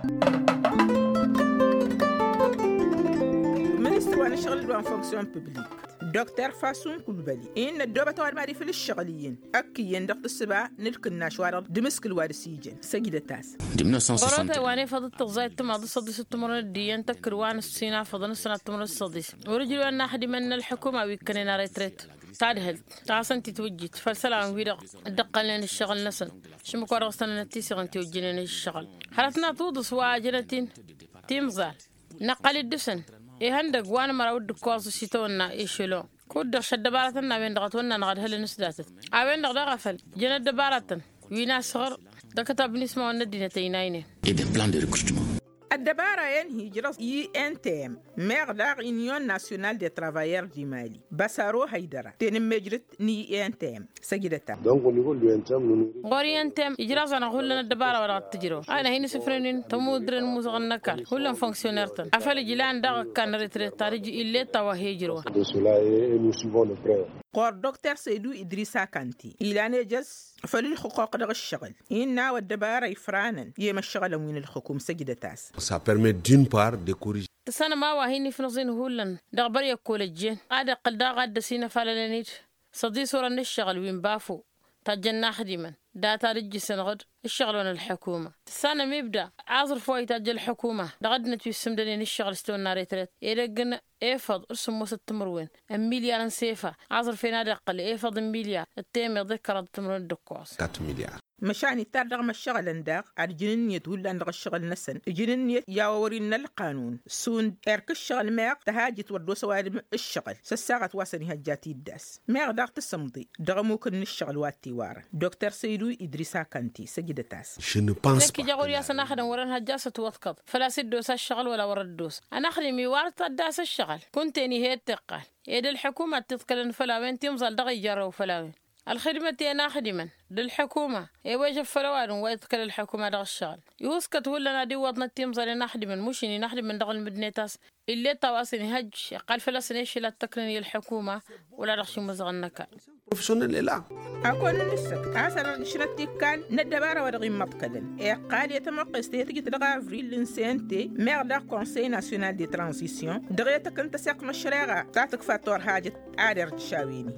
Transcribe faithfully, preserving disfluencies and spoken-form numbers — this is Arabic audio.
ministre وانا شغل دوان فونكسيون بوبليك دكتور فاسون كولبالي إن الدوبة توار ماري في الشغليين أكيين دقت السبع نلقنا شوارع دمسك الوارسيجن سجدة تاس قرأت واني فضل تغزايد تماضي صديس التمر الديان تكروان السينا فضل السنة التمر الصديس ورجل أن أحد من الحكومة ويكننا ريتريت تعدهل تعسنتي توجيت فالسلام ويرق الدقة لين الشغل نسن شمك ورغستنا نتيسي غنتي وجنين الشغل حرتنا توضس واجنتين تيمزال نقل الدسن إيه هندق وانا مراود كواس شيتونا إيشلو كود شد دبارتنا بين دغتونا نغد هل نسدات أبين دغ دغفل جن دبارتنا وينا صغر دكتب نسمع الندينة تيناينه الدبارة ينهي جرس إي إن تي إم مغدار إنيون ناسيونال دي ترافاير دي مالي بسارو هيدرا تنم مجرد ني إي إن تي إم سجدتا دونك نقول له أنت من غوري إن تي إم إجراز أنا أقول لنا الدبارة ولا تجرو أنا هنا سفرين تمودرن موزغنكال كلهم فونكسيونيرتن أفعل جلان دغ كان ريتريت تاريجي إلي تواهيجرو قور دكتور سيدو إدريسا كانتي إلى نجس فللحقوق دغ الشغل إننا والدبارة يفرانا يما الشغل وين الحكومة سجدة تاس. Ça permet d'une part de corriger. تسانا ما واهيني في نظين هولن دغبر يقول الجين عاد قلدا غاد سينا فالانيت صدي صورة الشغل وين بافو تجنا خديما داتا رجي سنغد الشغل وين الحكومة تسانا ميبدا عاصر فوي تاج الحكومة دغدنا تيسم دنين الشغل استونا ريتريت يرقنا إيفض ارسم موسى التمروين مليار سيفا عاصر فينا دقل إيفض مليار التيم يذكر التمرين الدكوس quatre مليار مشان يتردغ ما الشغل انداغ الجنية ولا اندغ الشغل نسن الجنية ياورينا القانون سون ارك الشغل ماق تهاجي تودو سوالم الشغل سساغت واسني هجاتي الداس ماق داغ تسمضي دغ ممكن الشغل واتي وارا دكتور سيدو إدريسا كانتي سجدة تاس je ne pense لكي جاقول يا سنة خدم وران هجاسة توثقض فلا سدوس الشغل ولا ورد دوس أنا خدمي وارد الداس الشغل كنت اني هي التقال يد الحكومة تذكرن فلاوين تمزل دغ يجارو فلاوين الخدمة أنا خدمة للحكومة يواجه فلوان ويذكر الحكومة دغ الشغل يوسكت ولا نادي وضنا تيمزل نخدم مش إني نخدم من دغ المدنيتاس اللي تواصلني هج قال فلسن إيش لا تكرني الحكومة ولا رخش مزغنك professionnel est là. أكون نسك عسر شرتي كان ندبارة ورغي مبكدن إيه قال يتمقى استيتك تدغى فريل لنسينتي مغدا كونسي ناسيونال دي ترانزيسيون دغيتك انت ساق مشريغة تعتك فاتور حاجة عادر تشاويني